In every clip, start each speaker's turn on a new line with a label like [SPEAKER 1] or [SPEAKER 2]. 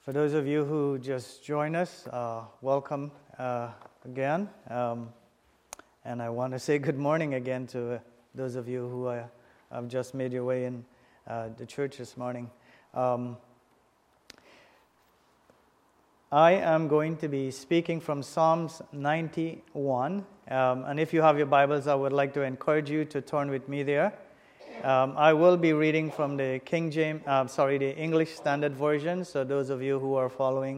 [SPEAKER 1] For those of you who just joined us, welcome again. And I want to say good morning again to those of you who have just made your way in the church this morning. I am going to be speaking from Psalms 91. And if you have your Bibles, I would like to encourage you to turn with me there. I will be reading from the the English Standard Version. So those of you who are following,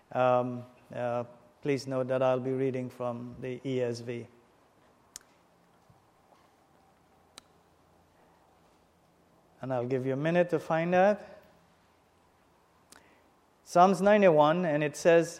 [SPEAKER 1] please note that I'll be reading from the ESV. And I'll give you a minute to find that. Psalms 91, and it says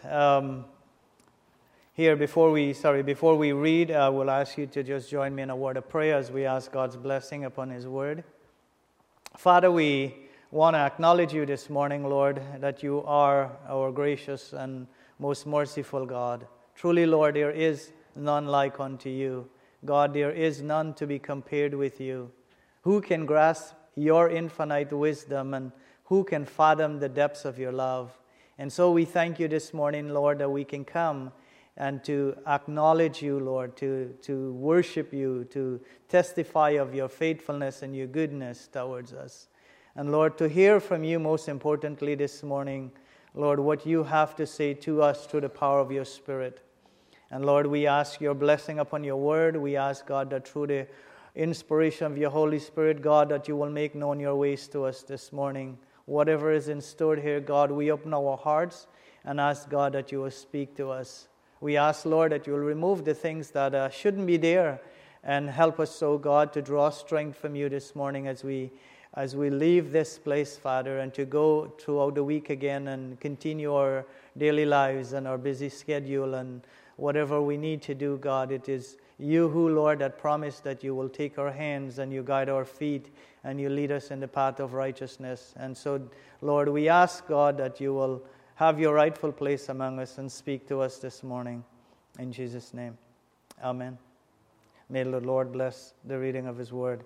[SPEAKER 1] here, before we read, I will ask you to just join me in a word of prayer as we ask God's blessing upon His Word. Father, we want to acknowledge you this morning, Lord, that you are our gracious and most merciful God. Truly, Lord, there is none like unto you. God, there is none to be compared with you. Who can grasp your infinite wisdom, and who can fathom the depths of your love? And so we thank you this morning, Lord, that we can come and to acknowledge you, Lord, to worship you, to testify of your faithfulness and your goodness towards us. And Lord, to hear from you most importantly this morning, Lord, what you have to say to us through the power of your Spirit. And Lord, we ask your blessing upon your word. We ask, God, that through the inspiration of your Holy Spirit, God, that you will make known your ways to us this morning. Whatever is in store here, God, we open our hearts and ask, God, that you will speak to us. We ask, Lord, that you will remove the things that shouldn't be there and help us, oh God, to draw strength from you this morning as we leave this place, Father, and to go throughout the week again and continue our daily lives and our busy schedule and whatever we need to do, God. It is you who, Lord, that promised that you will take our hands and you guide our feet and you lead us in the path of righteousness. And so, Lord, we ask, God, that you will have your rightful place among us and speak to us this morning. In Jesus' name, amen. May the Lord bless the reading of his word.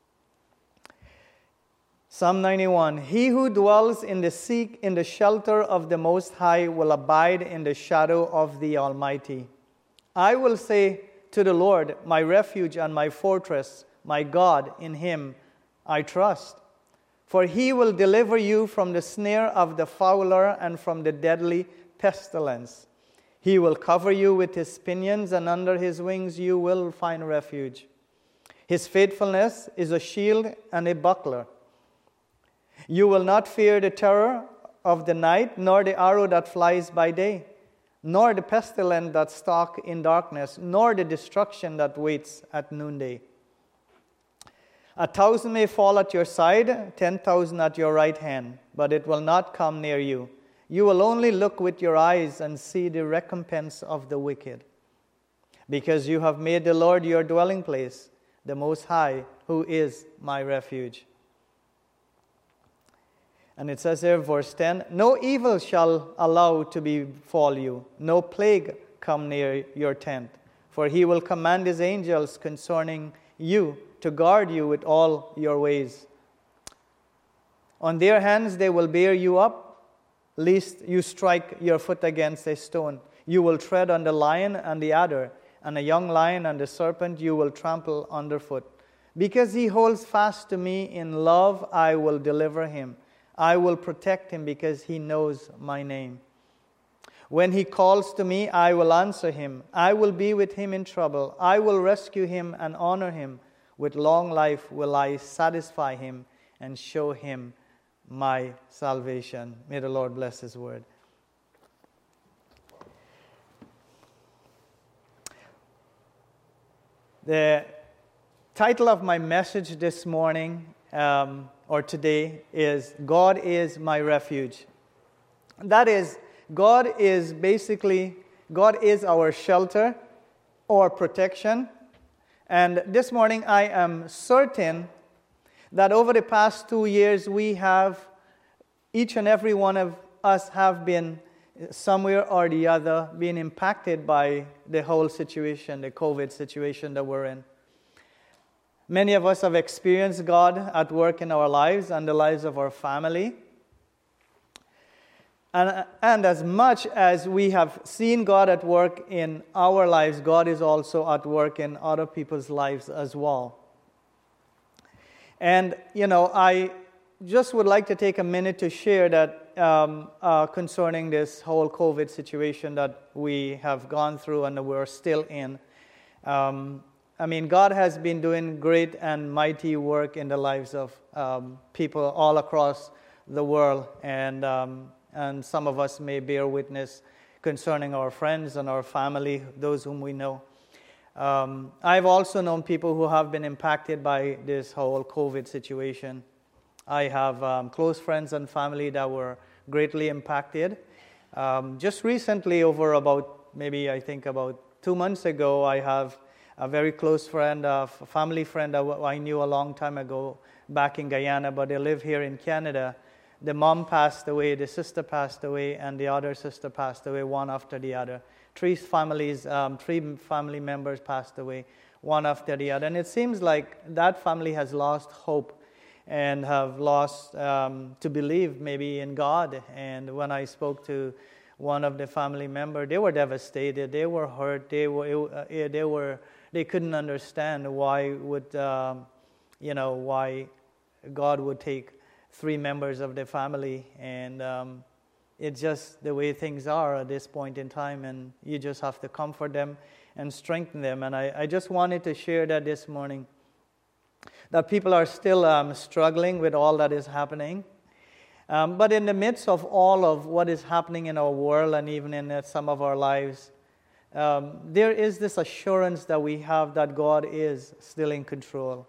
[SPEAKER 1] Psalm 91, he who dwells in the shelter of the Most High will abide in the shadow of the Almighty. I will say to the Lord, my refuge and my fortress, my God, in him I trust. For he will deliver you from the snare of the fowler and from the deadly pestilence. He will cover you with his pinions, and under his wings you will find refuge. His faithfulness is a shield and a buckler. You will not fear the terror of the night, nor the arrow that flies by day, nor the pestilence that stalks in darkness, nor the destruction that waits at noonday. 1,000 may fall at your side, 10,000 at your right hand, but it will not come near you. You will only look with your eyes and see the recompense of the wicked. Because you have made the Lord your dwelling place, the Most High, who is my refuge. And it says here, verse 10, no evil shall allow to befall you, no plague come near your tent. For he will command his angels concerning you to guard you with all your ways. On their hands they will bear you up, lest you strike your foot against a stone. You will tread on the lion and the adder, and a young lion and the serpent you will trample underfoot. Because he holds fast to me in love, I will deliver him. I will protect him because he knows my name. When he calls to me, I will answer him. I will be with him in trouble. I will rescue him and honor him. With long life will I satisfy him and show him my salvation. May the Lord bless his word. The title of my message this morning or today is God is my refuge. That is, God is our shelter or protection. And this morning I am certain that over the past 2 years each and every one of us have been somewhere or the other being impacted by the whole situation, the COVID situation that we're in. Many of us have experienced God at work in our lives and the lives of our family. And as much as we have seen God at work in our lives, God is also at work in other people's lives as well. And, I just would like to take a minute to share that concerning this whole COVID situation that we have gone through and we're still in. God has been doing great and mighty work in the lives of people all across the world, and some of us may bear witness concerning our friends and our family, those whom we know. I've also known people who have been impacted by this whole COVID situation. I have close friends and family that were greatly impacted. Just recently, about 2 months ago, I have a very close friend, a family friend that I knew a long time ago back in Guyana, but they live here in Canada. The mom passed away, the sister passed away, and the other sister passed away, one after the other. Three family members passed away, one after the other. And it seems like that family has lost hope and have lost to believe maybe in God. And when I spoke to one of the family members, they were devastated. They were hurt. They couldn't understand why God would take 3 members of the family, and it's just the way things are at this point in time, and you just have to comfort them and strengthen them. And I just wanted to share that this morning, that people are still struggling with all that is happening. But in the midst of all of what is happening in our world and even in some of our lives, there is this assurance that we have that God is still in control.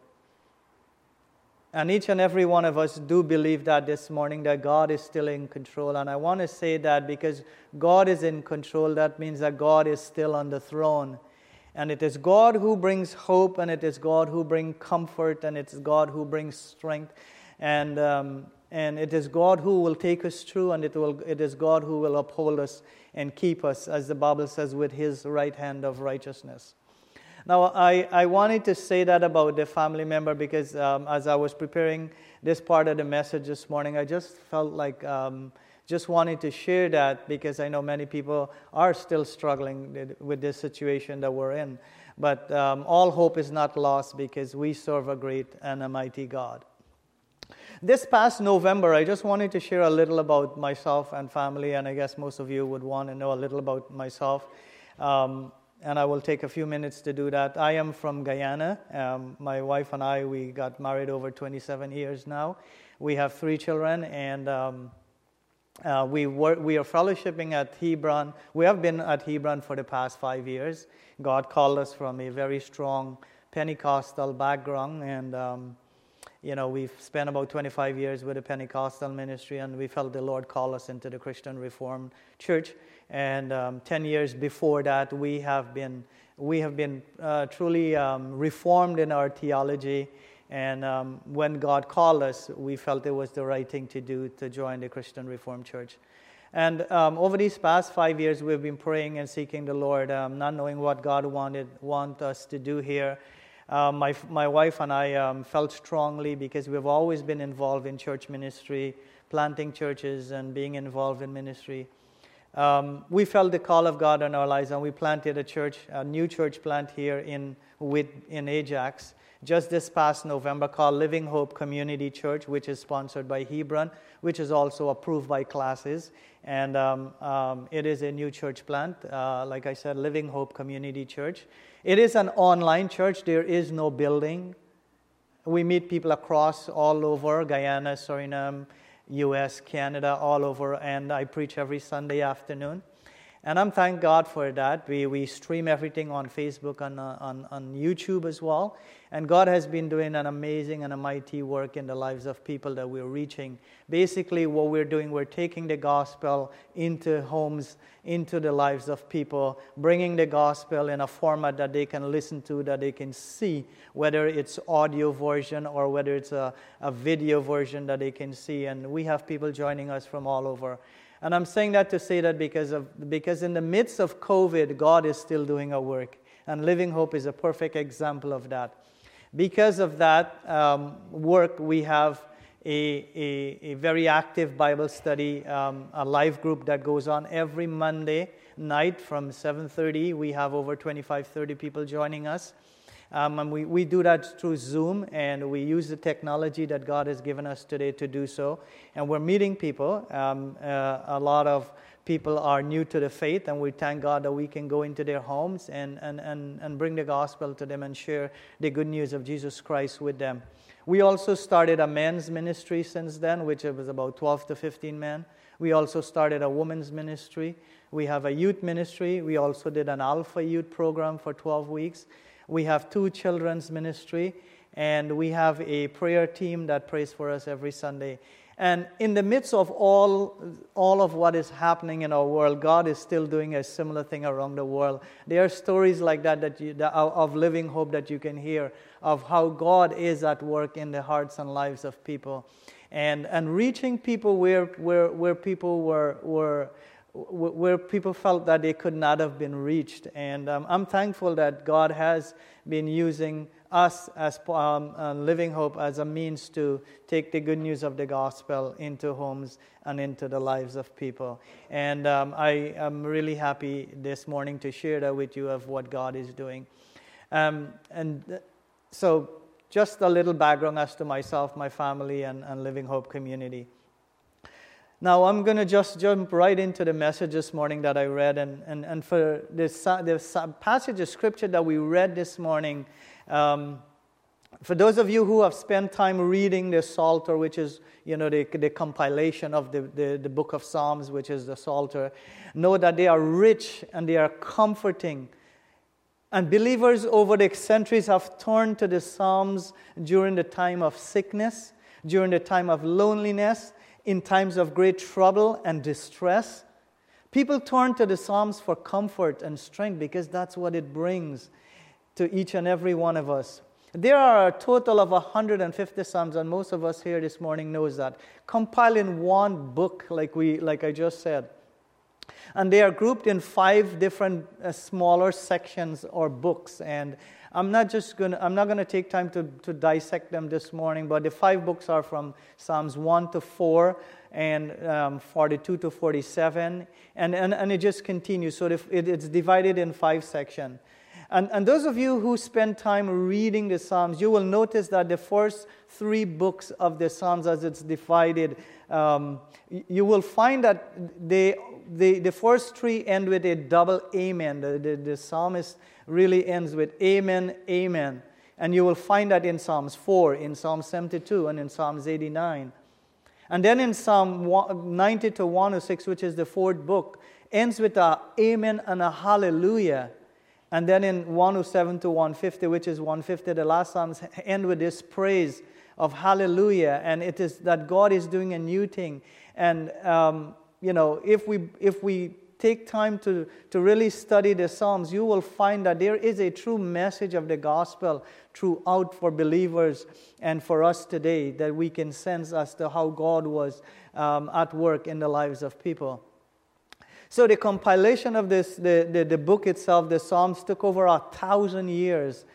[SPEAKER 1] And each and every one of us do believe that this morning, that God is still in control. And I want to say that because God is in control, that means that God is still on the throne. And it is God who brings hope, and it is God who brings comfort, and it's God who brings strength. And it is God who will take us through, and it is God who will uphold us and keep us, as the Bible says, with His right hand of righteousness. Now, I wanted to say that about the family member because as I was preparing this part of the message this morning, I just felt like just wanted to share that because I know many people are still struggling with this situation that we're in. But all hope is not lost because we serve a great and a mighty God. This past November, I just wanted to share a little about myself and family, and I guess most of you would want to know a little about myself. And I will take a few minutes to do that. I am from Guyana. My wife and I, we got married over 27 years now. We have 3 children, and we are fellowshipping at Hebron. We have been at Hebron for the past 5 years. God called us from a very strong Pentecostal background, and we've spent about 25 years with the Pentecostal ministry, and we felt the Lord call us into the Christian Reformed Church. And 10 years before that, we have been truly reformed in our theology. And when God called us, we felt it was the right thing to do to join the Christian Reformed Church. And over these past 5 years, we've been praying and seeking the Lord, not knowing what God want us to do here. My wife and I felt strongly because we've always been involved in church ministry, planting churches and being involved in ministry. We felt the call of God on our lives, and we planted a new church plant here in Ajax just this past November called Living Hope Community Church, which is sponsored by Hebron, which is also approved by Classes. And it is a new church plant, like I said, Living Hope Community Church. It is an online church. There is no building. We meet people across all over Guyana, Suriname, U.S., Canada, all over, and I preach every Sunday afternoon. And I'm thank God for that. We stream everything on Facebook and on YouTube as well. And God has been doing an amazing and a mighty work in the lives of people that we're reaching. Basically, what we're doing, we're taking the gospel into homes, into the lives of people, bringing the gospel in a format that they can listen to, that they can see, whether it's audio version or whether it's a video version that they can see. And we have people joining us from all over. And I'm saying that to say that because in the midst of COVID, God is still doing a work. And Living Hope is a perfect example of that. Because of that work, we have a very active Bible study, a live group that goes on every Monday night from 7:30. We have over 25, 30 people joining us. And we do that through Zoom, and we use the technology that God has given us today to do so. And we're meeting people. A lot of people are new to the faith, and we thank God that we can go into their homes and bring the gospel to them and share the good news of Jesus Christ with them. We also started a men's ministry since then, which was about 12 to 15 men. We also started a women's ministry. We have a youth ministry. We also did an Alpha Youth program for 12 weeks. We have 2 children's ministry, and we have a prayer team that prays for us every Sunday. And in the midst of all of what is happening in our world, God is still doing a similar thing around the world. There are stories like that of living hope that you can hear, of how God is at work in the hearts and lives of people, and reaching people where people where people felt that they could not have been reached. And I'm thankful that God has been using us as Living Hope as a means to take the good news of the gospel into homes and into the lives of people. And I am really happy this morning to share that with you of what God is doing. So just a little background as to myself, my family, and Living Hope community. Now, I'm going to just jump right into the message this morning that I read. And for this passage of Scripture that we read this morning, for those of you who have spent time reading the Psalter, which is, the compilation of the book of Psalms, which is the Psalter, know that they are rich and they are comforting. And believers over the centuries have turned to the Psalms during the time of sickness, during the time of loneliness, in times of great trouble and distress. People turn to the Psalms for comfort and strength because that's what it brings to each and every one of us. There are a total of 150 Psalms, and most of us here this morning knows that, compiled in one book, like I just said. And they are grouped in 5 different smaller sections or books. And I'm not going to take time to dissect them this morning, but the 5 books are from Psalms 1 to 4 and 42 to 47, and it just continues. So it's divided in 5 sections. And those of you who spend time reading the Psalms, you will notice that the first 3 books of the Psalms, as it's divided, you will find that the first 3 end with a double amen. The psalmist really ends with amen, amen. And you will find that in Psalms 4, in Psalm 72, and in Psalms 89. And then in Psalm 90 to 106, which is the 4th book, ends with a amen and a hallelujah. And then in 107 to 150, which is 150, the last Psalms end with this praise of hallelujah. And it is that God is doing a new thing. And, if we take time to really study the Psalms, you will find that there is a true message of the gospel throughout for believers and for us today that we can sense as to how God was at work in the lives of people. So the compilation of this, the book itself, the Psalms, took over 1,000 years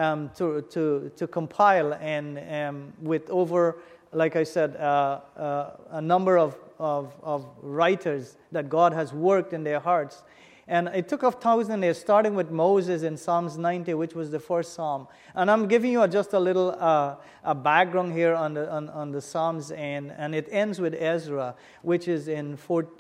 [SPEAKER 1] to compile, and with over, like I said, a number of writers that God has worked in their hearts. And it took 1,000 years, starting with Moses in Psalms 90, which was the first psalm. And I'm giving you just a little a background here on the Psalms, and it ends with Ezra, which is in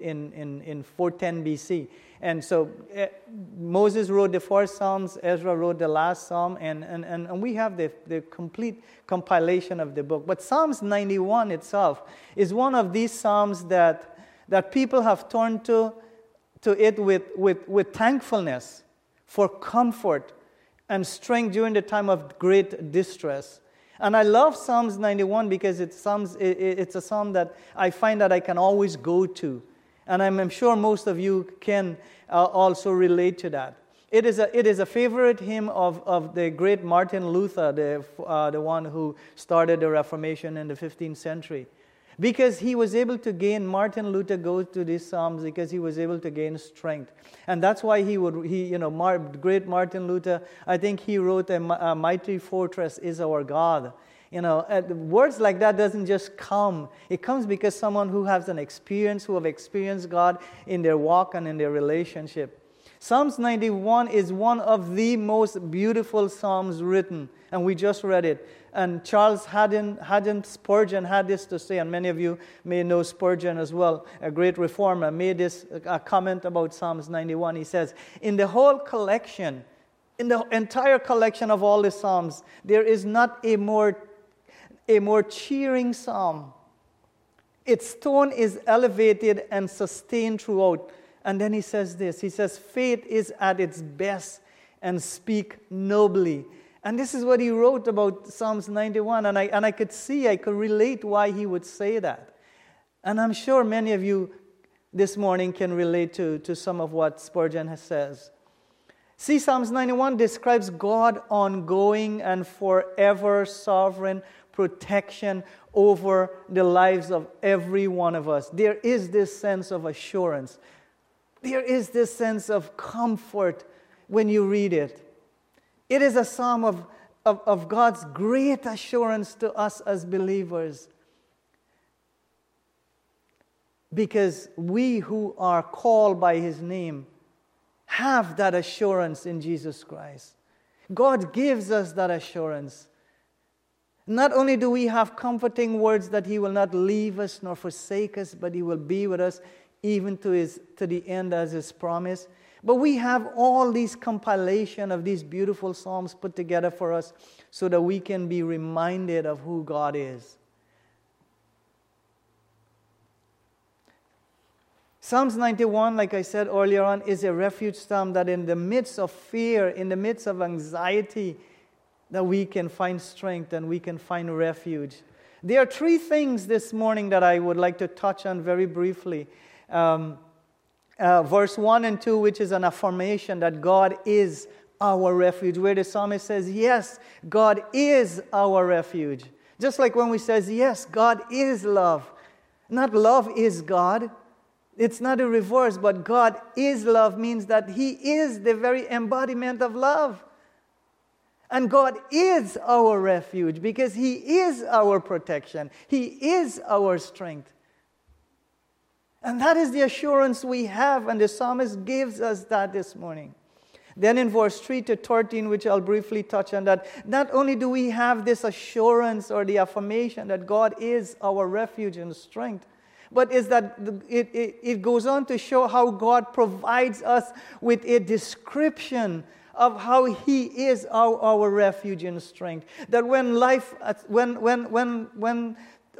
[SPEAKER 1] 410 BC. And so Moses wrote the first Psalms, Ezra wrote the last Psalm, and we have the complete compilation of the book. But Psalms 91 itself is one of these Psalms that people have turned to it with thankfulness for comfort and strength during the time of great distress. And I love Psalms 91 because it's a psalm that I find that I can always go to. And I'm sure most of you can also relate to that. It is a favorite hymn of the great Martin Luther, the one who started the Reformation in the 15th century. Because Martin Luther goes to these Psalms because he was able to gain strength. And that's why great Martin Luther, I think he wrote, a mighty fortress is our God. Words like that doesn't just come. It comes because someone who has an experience, who have experienced God in their walk and in their relationship. Psalms 91 is one of the most beautiful psalms written, and we just read it. And Charles Haddon Spurgeon had this to say, and many of you may know Spurgeon as well, a great reformer, made this comment about Psalms 91. He says, in the whole collection, in the entire collection of all the Psalms, there is not a more cheering psalm. Its tone is elevated and sustained throughout. And then he says this, he says, faith is at its best and speak nobly. And this is what he wrote about Psalms 91, and I could relate why he would say that. And I'm sure many of you this morning can relate to some of what Spurgeon says. See, Psalms 91 describes God ongoing and forever sovereign protection over the lives of every one of us. There is this sense of assurance. There is this sense of comfort when you read it. It is a psalm of God's great assurance to us as believers. Because we who are called by His name have that assurance in Jesus Christ. God gives us that assurance. Not only do we have comforting words that He will not leave us nor forsake us, but He will be with us even to the end as His promise. But we have all these compilation of these beautiful psalms put together for us so that we can be reminded of who God is. Psalms 91, like I said earlier on, is a refuge psalm that in the midst of fear, in the midst of anxiety, that we can find strength and we can find refuge. There are three things this morning that I would like to touch on very briefly. Verse 1 and 2, which is an affirmation that God is our refuge, where the psalmist says, yes, God is our refuge. Just like when we says, yes, God is love. Not love is God. It's not a reverse, but God is love means that He is the very embodiment of love. And God is our refuge because He is our protection. He is our strength. And that is the assurance we have, and the psalmist gives us that this morning. Then in verse 3 to 13, which I'll briefly touch on, that not only do we have this assurance or the affirmation that God is our refuge and strength, but is that it goes on to show how God provides us with a description of how He is our refuge and strength. That when life, when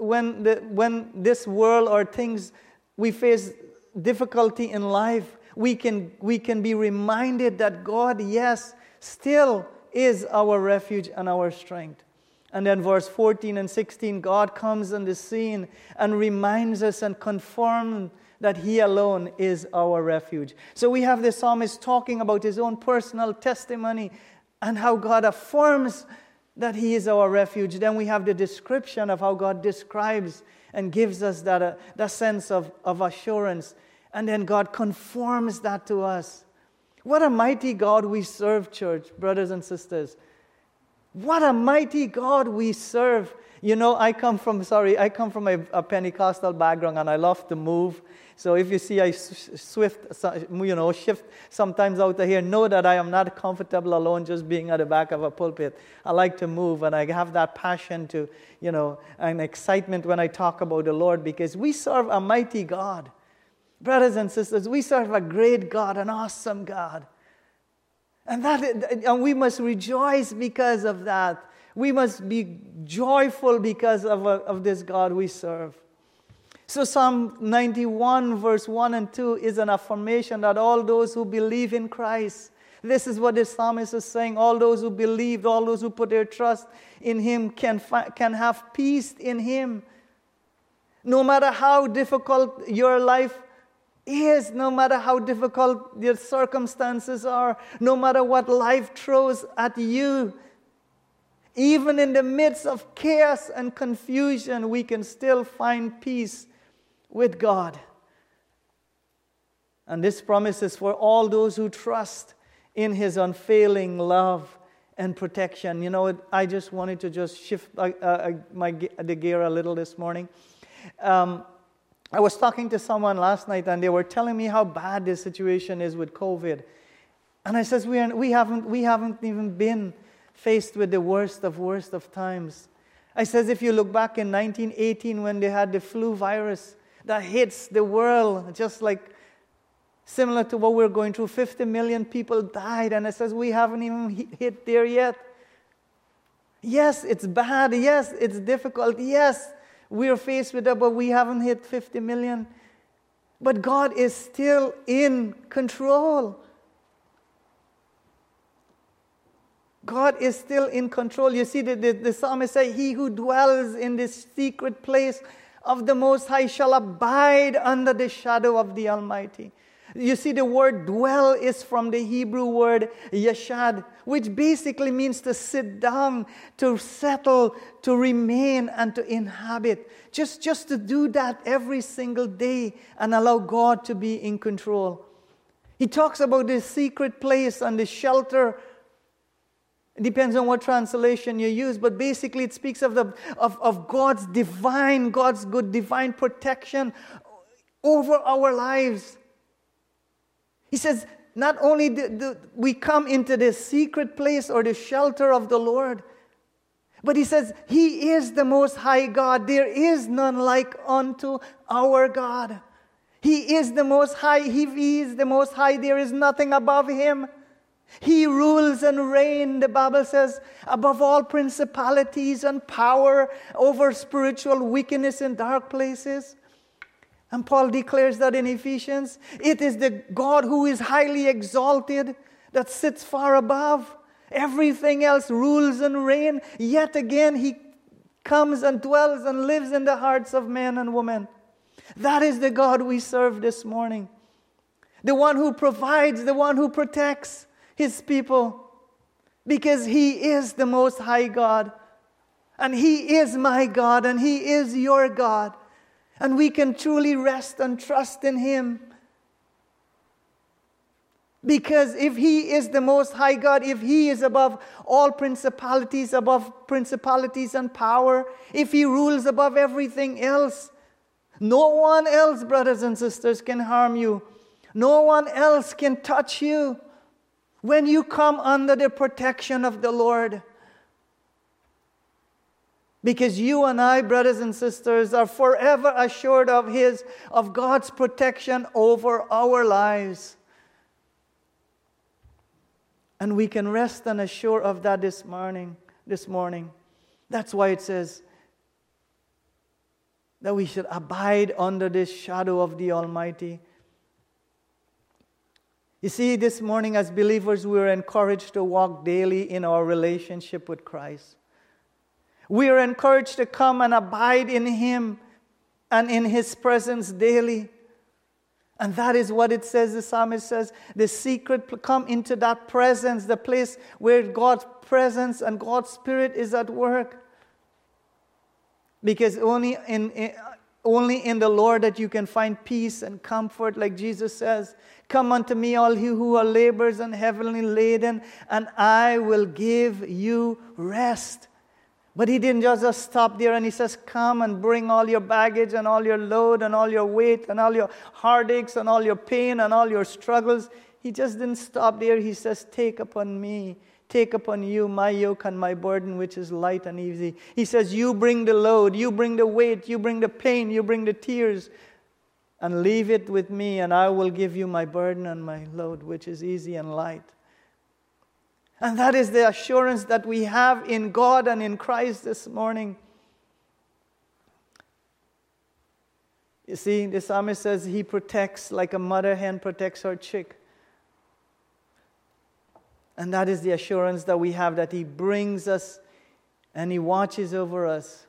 [SPEAKER 1] this world or things, we face difficulty in life, we can be reminded that God, yes, still is our refuge and our strength. And then verse 14 and 16, God comes on the scene and reminds us and confirms that He alone is our refuge. So we have the psalmist talking about his own personal testimony and how God affirms that He is our refuge. Then we have the description of how God describes and gives us that sense of assurance. And then God conforms that to us. What a mighty God we serve, church, brothers and sisters. What a mighty God we serve. You know, I come from a Pentecostal background, and I love to move. So if you see I shift sometimes out of here, know that I am not comfortable alone just being at the back of a pulpit. I like to move, and I have that passion to, and excitement when I talk about the Lord, because we serve a mighty God. Brothers and sisters, we serve a great God, an awesome God. And we must rejoice because of that. We must be joyful because of this God we serve. So Psalm 91 verse 1 and 2 is an affirmation that all those who believe in Christ, this is what the psalmist is saying, all those who believe, all those who put their trust in Him can have peace in Him. No matter how difficult your life is, no matter how difficult your circumstances are, no matter what life throws at you, even in the midst of chaos and confusion, we can still find peace with God. And this promise is for all those who trust in His unfailing love and protection. You know, I just wanted to just shift the gear a little this morning. I was talking to someone last night, and they were telling me how bad this situation is with COVID. And I says, we haven't even been faced with the worst of times. I says, if you look back in 1918 when they had the flu virus that hits the world, just like similar to what we're going through, 50 million people died. And I says, we haven't even hit there yet. Yes, it's bad. Yes, it's difficult. Yes, we're faced with that, but we haven't hit 50 million. But God is still in control. God is still in control. You see, the psalmist says, he who dwells in this secret place of the Most High shall abide under the shadow of the Almighty. You see, the word dwell is from the Hebrew word yashad, which basically means to sit down, to settle, to remain, and to inhabit. Just to do that every single day and allow God to be in control. He talks about the secret place and the shelter. It depends on what translation you use, but basically it speaks of God's good divine protection over our lives. He says, not only do we come into the secret place or the shelter of the Lord, but he says, he is the Most High God. There is none like unto our God. He is the Most High. He is the Most High. There is nothing above him. He rules and reigns, the Bible says, above all principalities and power, over spiritual wickedness in dark places. And Paul declares that in Ephesians, it is the God who is highly exalted that sits far above. Everything else rules and reigns. Yet again, he comes and dwells and lives in the hearts of men and women. That is the God we serve this morning. The one who provides, the one who protects his people. Because he is the Most High God. And he is my God, and he is your God. And we can truly rest and trust in him. Because if he is the Most High God, if he is above all principalities and power, if he rules above everything else, no one else, brothers and sisters, can harm you. No one else can touch you when you come under the protection of the Lord. Because you and I, brothers and sisters, are forever assured of God's protection over our lives. And we can rest and assure of that this morning. That's why it says that we should abide under this shadow of the Almighty. You see, this morning as believers, we are encouraged to walk daily in our relationship with Christ. We are encouraged to come and abide in him and in his presence daily. And that is what it says, the psalmist says, the secret, come into that presence, the place where God's presence and God's Spirit is at work. Because only in the Lord that you can find peace and comfort, like Jesus says, come unto me, all you who are laborers and heavily laden, and I will give you rest. But he didn't just stop there, and he says, come and bring all your baggage and all your load and all your weight and all your heartaches and all your pain and all your struggles. He just didn't stop there. He says, take upon you my yoke and my burden, which is light and easy. He says, you bring the load, you bring the weight, you bring the pain, you bring the tears, and leave it with me, and I will give you my burden and my load, which is easy and light. And that is the assurance that we have in God and in Christ this morning. You see, the psalmist says he protects like a mother hen protects her chick. And that is the assurance that we have, that he brings us and he watches over us.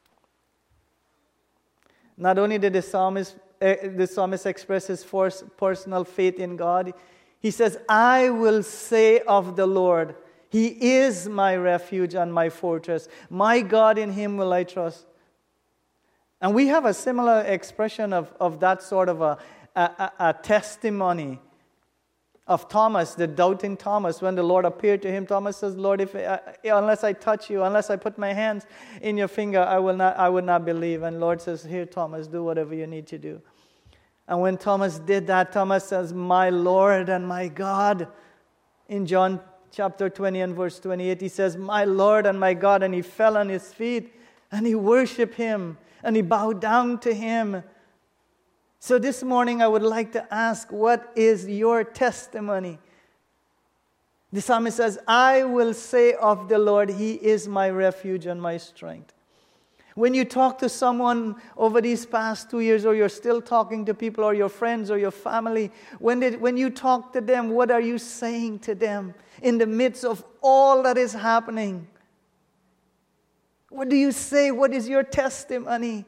[SPEAKER 1] Not only did the psalmist express his personal faith in God, he says, I will say of the Lord, he is my refuge and my fortress. My God, in him will I trust. And we have a similar expression of that sort of a testimony of Thomas, the doubting Thomas, when the Lord appeared to him. Thomas says, Lord, unless I touch you, unless I put my hands in your finger, I would not believe. And Lord says, here, Thomas, do whatever you need to do. And when Thomas did that, Thomas says, my Lord and my God. In John chapter 20 and verse 28, he says, my Lord and my God. And he fell on his feet and he worshiped him and he bowed down to him. So this morning I would like to ask, what is your testimony? The psalmist says, I will say of the Lord, He is my refuge and my strength. When you talk to someone over these past 2 years, or you're still talking to people, or your friends, or your family, when you talk to them, what are you saying to them in the midst of all that is happening? What do you say? What is your testimony?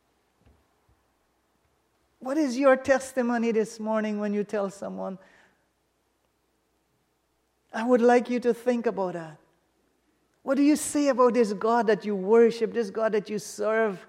[SPEAKER 1] What is your testimony this morning when you tell someone? I would like you to think about that. What do you say about this God that you worship, this God that you serve?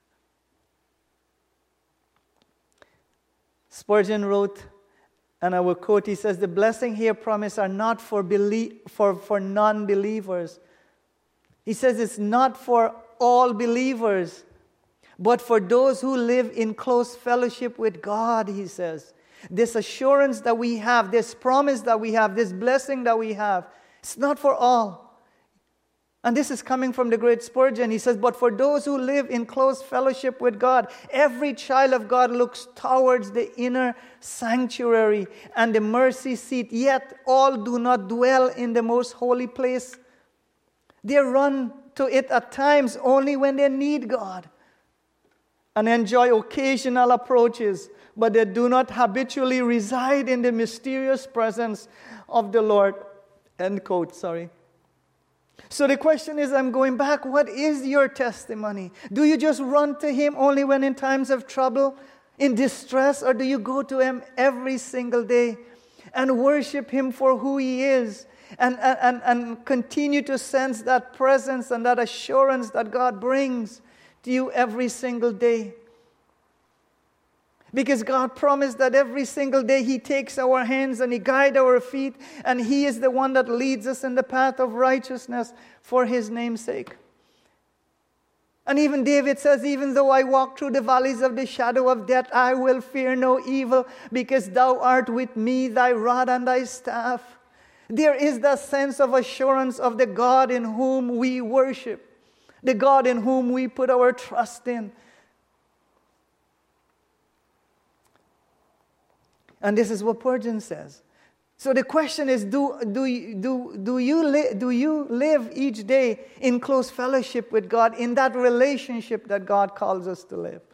[SPEAKER 1] Spurgeon wrote, and I will quote, he says, the blessing here promised are not for non-believers. He says it's not for all believers, but for those who live in close fellowship with God, he says. This assurance that we have, this promise that we have, this blessing that we have, it's not for all. And this is coming from the great Spurgeon. He says, but for those who live in close fellowship with God, every child of God looks towards the inner sanctuary and the mercy seat, yet all do not dwell in the most holy place. They run to it at times only when they need God, and enjoy occasional approaches, but they do not habitually reside in the mysterious presence of the Lord. End quote, sorry. So the question is, I'm going back, what is your testimony? Do you just run to Him only when in times of trouble, in distress, or do you go to Him every single day and worship Him for who He is, and continue to sense that presence and that assurance that God brings to you every single day? Because God promised that every single day He takes our hands and He guides our feet, and He is the one that leads us in the path of righteousness for His name's sake. And even David says, even though I walk through the valleys of the shadow of death, I will fear no evil, because Thou art with me, Thy rod and Thy staff. There is that sense of assurance of the God in whom we worship, the God in whom we put our trust in. And this is what Spurgeon says. So the question is, do you live each day in close fellowship with God, in that relationship that God calls us to live?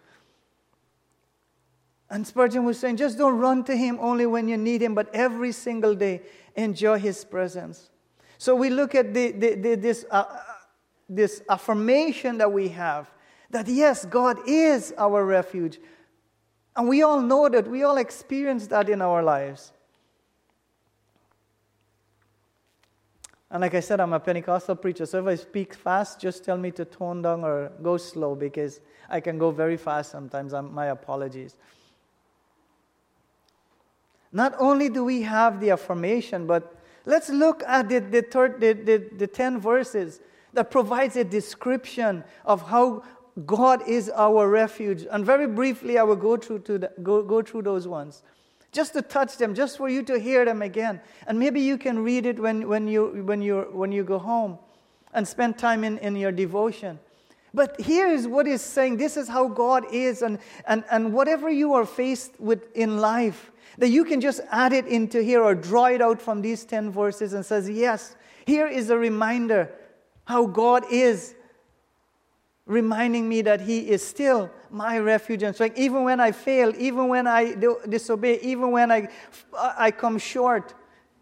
[SPEAKER 1] And Spurgeon was saying, just don't run to Him only when you need Him, but every single day enjoy His presence. So we look at this affirmation that we have, that yes, God is our refuge. And we all know that, we all experience that in our lives. And like I said, I'm a Pentecostal preacher, so if I speak fast, just tell me to tone down or go slow, because I can go very fast sometimes. My apologies. Not only do we have the affirmation, but let's look at the 10 verses that provides a description of how God is our refuge. And very briefly, I will go through those ones, just to touch them, just for you to hear them again. And maybe you can read it when you go home and spend time in your devotion. But here is what is saying. This is how God is, and whatever you are faced with in life, that you can just add it into here or draw it out from these 10 verses and says, yes, here is a reminder how God is, reminding me that He is still my refuge and strength. Even when I fail, even when I disobey, even when I come short.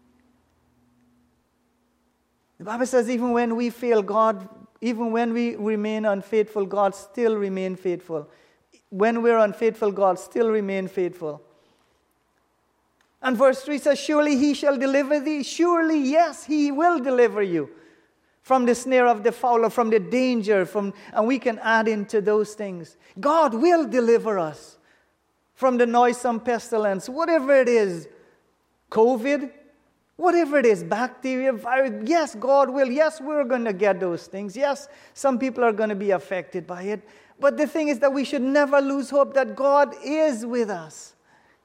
[SPEAKER 1] The Bible says even when we fail, God, even when we remain unfaithful, God still remains faithful. When we're unfaithful, God still remains faithful. And verse 3 says, surely He shall deliver thee. Surely, yes, He will deliver you from the snare of the fowler, from the danger, and we can add into those things. God will deliver us from the noisome pestilence, whatever it is COVID, whatever it is, bacteria, virus, yes, God will. Yes, we're going to get those things. Yes, some people are going to be affected by it. But the thing is that we should never lose hope that God is with us.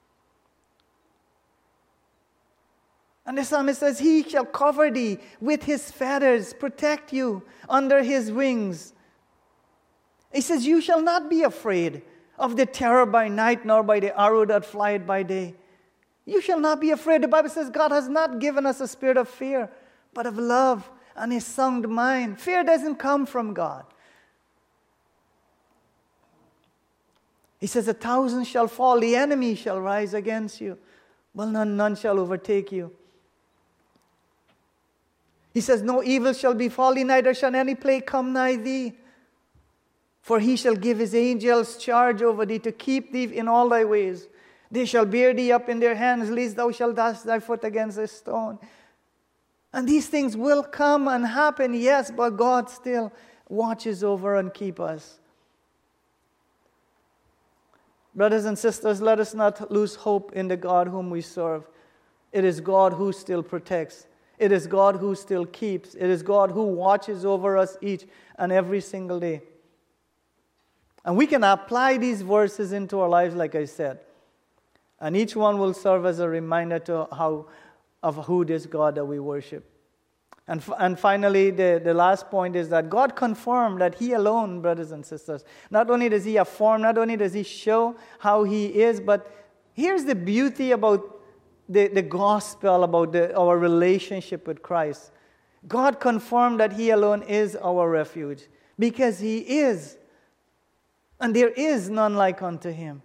[SPEAKER 1] And the psalmist says, He shall cover thee with His feathers, protect you under His wings. He says, you shall not be afraid of the terror by night, nor by the arrow that flieth by day. You shall not be afraid. The Bible says God has not given us a spirit of fear, but of love and a sound mind. Fear doesn't come from God. He says, 1,000 shall fall, the enemy shall rise against you, but none shall overtake you. He says, no evil shall befall thee, neither shall any plague come nigh thee. For He shall give His angels charge over thee to keep thee in all thy ways. They shall bear thee up in their hands, lest thou shalt dash thy foot against a stone. And these things will come and happen, yes, but God still watches over and keep us. Brothers and sisters, let us not lose hope in the God whom we serve. It is God who still protects. It is God who still keeps. It is God who watches over us each and every single day. And we can apply these verses into our lives, like I said. And each one will serve as a reminder of who this God that we worship. And finally, the last point is that God confirmed that He alone, brothers and sisters, not only does He affirm, not only does He show how He is, but here's the beauty about the gospel, about our relationship with Christ. God confirmed that He alone is our refuge, because He is. And there is none like unto Him.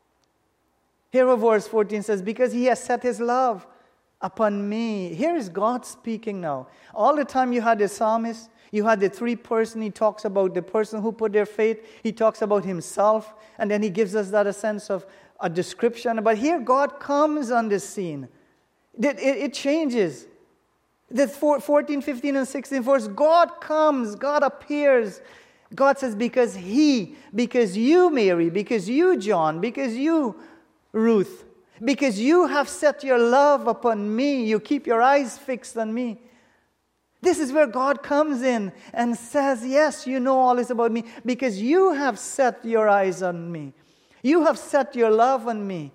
[SPEAKER 1] Here verse 14 says, because He has set His love upon me. Here is God speaking now. All the time you had the psalmist, you had the three person. He talks about the person who put their faith. He talks about Himself. And then He gives us that a sense of a description. But here God comes on the scene. It changes. The 14, 15, and 16 verse, God comes, God appears. God says, because you, Mary, because you, John, because you, Ruth, because you have set your love upon me, you keep your eyes fixed on me. This is where God comes in and says, yes, you know all this about me, because you have set your eyes on me. You have set your love on me.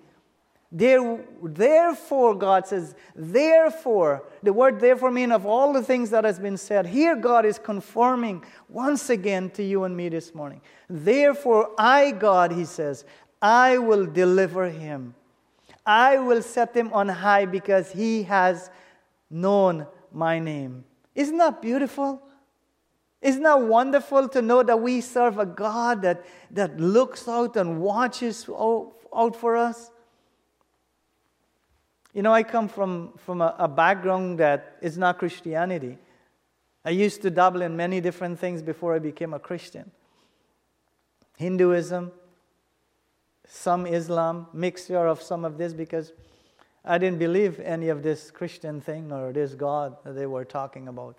[SPEAKER 1] Therefore, God says, therefore, the word therefore means of all the things that has been said, here God is confirming once again to you and me this morning. Therefore, I, God, He says, I will deliver him. I will set him on high because he has known my name. Isn't that beautiful? Isn't that wonderful to know that we serve a God that looks out and watches out for us? You know, I come from a background that is not Christianity. I used to dabble in many different things before I became a Christian. Hinduism, some Islam, mixture of some of this, because I didn't believe any of this Christian thing or this God that they were talking about.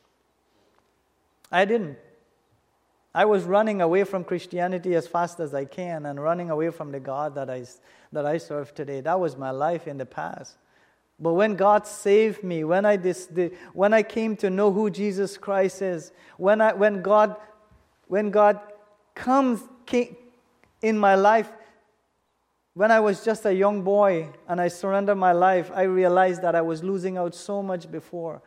[SPEAKER 1] I didn't. I was running away from Christianity as fast as I can and running away from the God that I serve today. That was my life in the past. But when God saved me, when I came to know who Jesus Christ is, when God came in my life, when I was just a young boy and I surrendered my life, I realized that I was losing out so much before.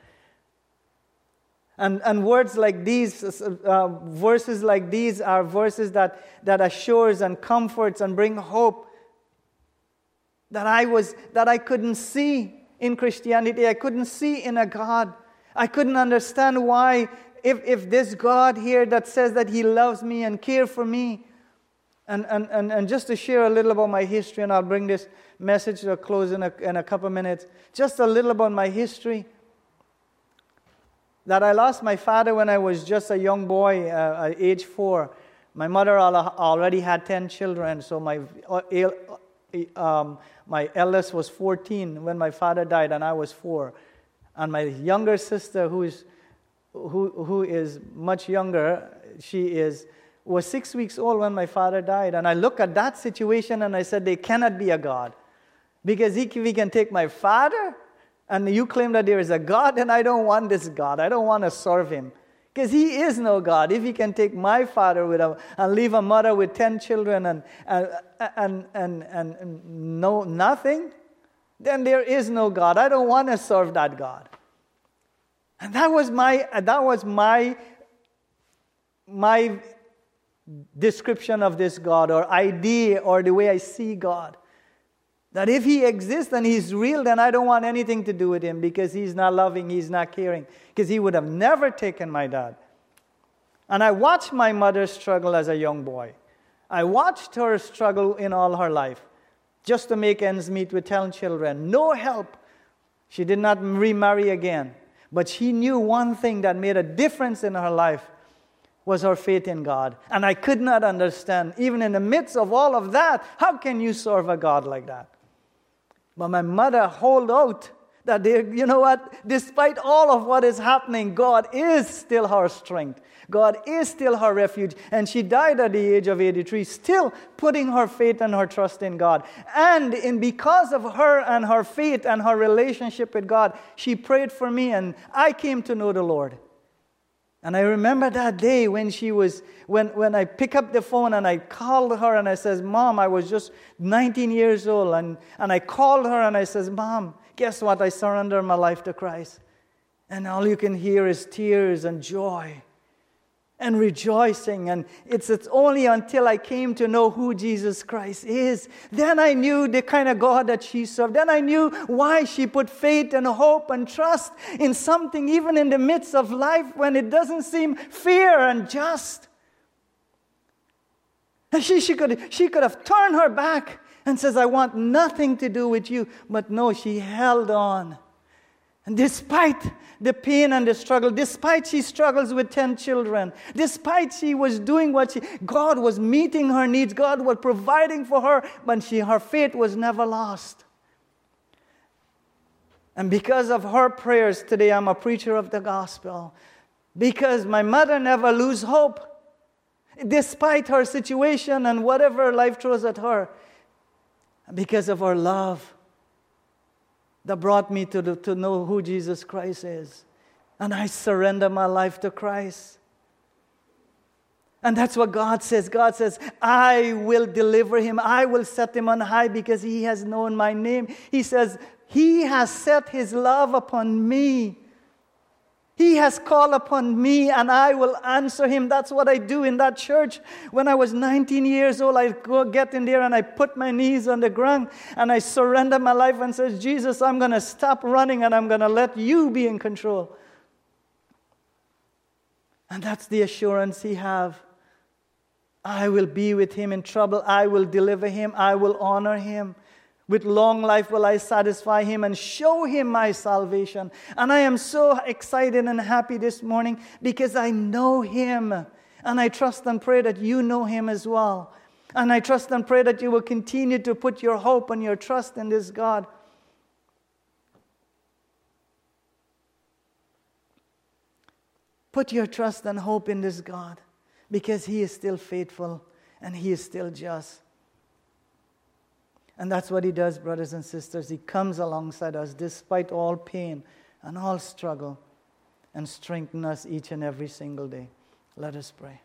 [SPEAKER 1] And words like these, verses like these are verses that assures and comforts and bring hope that I couldn't see in Christianity. I couldn't see in a God. I couldn't understand why, if this God here that says that He loves me and cares for me. And just to share a little about my history, and I'll bring this message to a close in a couple of minutes. Just a little about my history. That I lost my father when I was just a young boy, at age 4. My mother already had 10 children, so my eldest was 14 when my father died, and I was 4. And my younger sister, who is much younger, was 6 weeks old when my father died. And I look at that situation and I said, there cannot be a God. Because if he can take my father, and you claim that there is a God, then I don't want this God. I don't want to serve him. Because he is no God. If he can take my father and leave a mother with 10 children and no nothing, then there is no God. I don't want to serve that God. And that was my description of this God, or idea, or the way I see God. That if he exists and he's real, then I don't want anything to do with him, because he's not loving, he's not caring, because he would have never taken my dad. And I watched my mother struggle as a young boy. I watched her struggle in all her life, just to make ends meet with 10 children. No help. She did not remarry again. But she knew one thing that made a difference in her life was her faith in God. And I could not understand, even in the midst of all of that, how can you serve a God like that? But my mother held out that, you know what, despite all of what is happening, God is still her strength. God is still her refuge. And she died at the age of 83, still putting her faith and her trust in God. And because of her and her faith and her relationship with God, she prayed for me, and I came to know the Lord. And I remember that day when when I pick up the phone and I called her and I says, Mom, I was just 19 years old. And I called her and I says, Mom, guess what? I surrender my life to Christ. And all you can hear is tears and joy and rejoicing. And it's only until I came to know who Jesus Christ is, then I knew the kind of God that she served. Then I knew why she put faith and hope and trust in something, even in the midst of life when it doesn't seem fair and just. And she could have turned her back and says, I want nothing to do with you. But no, she held on. And despite the pain and the struggle, despite she struggles with 10 children, despite she was doing God was meeting her needs, God was providing for her, but her faith was never lost. And because of her prayers, today I'm a preacher of the gospel. Because my mother never lose hope, despite her situation and whatever life throws at her. Because of her love that brought me to know who Jesus Christ is. And I surrender my life to Christ. And that's what God says. God says, I will deliver him. I will set him on high because he has known my name. He says, he has set his love upon me. He has called upon me and I will answer him. That's what I do in that church. When I was 19 years old, I get in there and I put my knees on the ground and I surrender my life and says, Jesus, I'm going to stop running and I'm going to let you be in control. And that's the assurance he have. I will be with him in trouble. I will deliver him. I will honor him. With long life will I satisfy him and show him my salvation. And I am so excited and happy this morning because I know him. And I trust and pray that you know him as well. And I trust and pray that you will continue to put your hope and your trust in this God. Put your trust and hope in this God because he is still faithful and he is still just. And that's what he does, brothers and sisters. He comes alongside us despite all pain and all struggle and strengthen us each and every single day. Let us pray.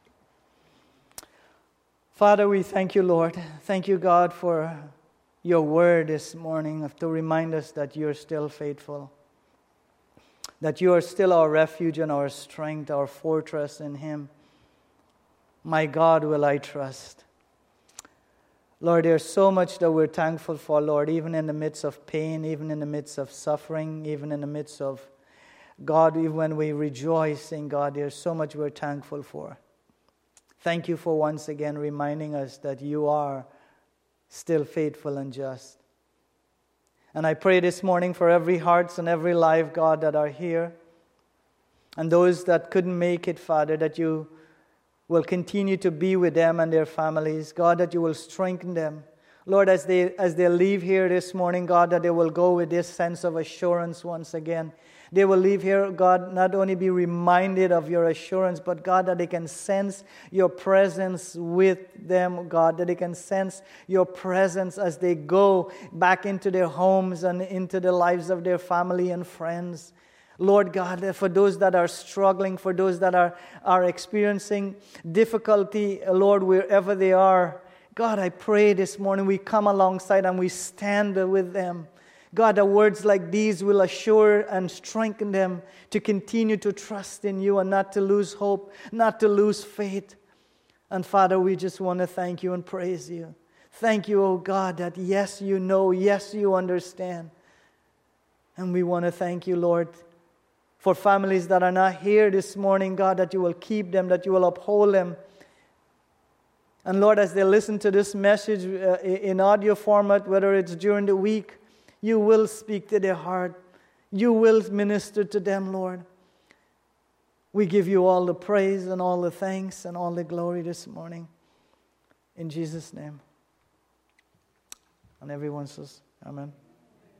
[SPEAKER 1] Father, we thank you, Lord. Thank you, God, for your word this morning to remind us that you're still faithful, that you are still our refuge and our strength, our fortress in him. My God, will I trust. Lord, there's so much that we're thankful for, Lord, even in the midst of pain, even in the midst of suffering, even in the midst of, God, even when we rejoice in God, there's so much we're thankful for. Thank you for once again reminding us that you are still faithful and just. And I pray this morning for every heart and every life, God, that are here, and those that couldn't make it, Father, that you will continue to be with them and their families. God, that you will strengthen them. Lord, as they leave here this morning, God, that they will go with this sense of assurance once again. They will leave here, God, not only be reminded of your assurance, but God, that they can sense your presence with them, God, that they can sense your presence as they go back into their homes and into the lives of their family and friends. Lord God, for those that are struggling, for those that are experiencing difficulty, Lord, wherever they are, God, I pray this morning we come alongside and we stand with them. God, that words like these will assure and strengthen them to continue to trust in you and not to lose hope, not to lose faith. And Father, we just want to thank you and praise you. Thank you, oh God, that yes, you know, yes, you understand. And we want to thank you, Lord, for families that are not here this morning, God, that you will keep them, that you will uphold them. And Lord, as they listen to this message in audio format, whether it's during the week, you will speak to their heart. You will minister to them, Lord. We give you all the praise and all the thanks and all the glory this morning. In Jesus' name. And everyone says, amen.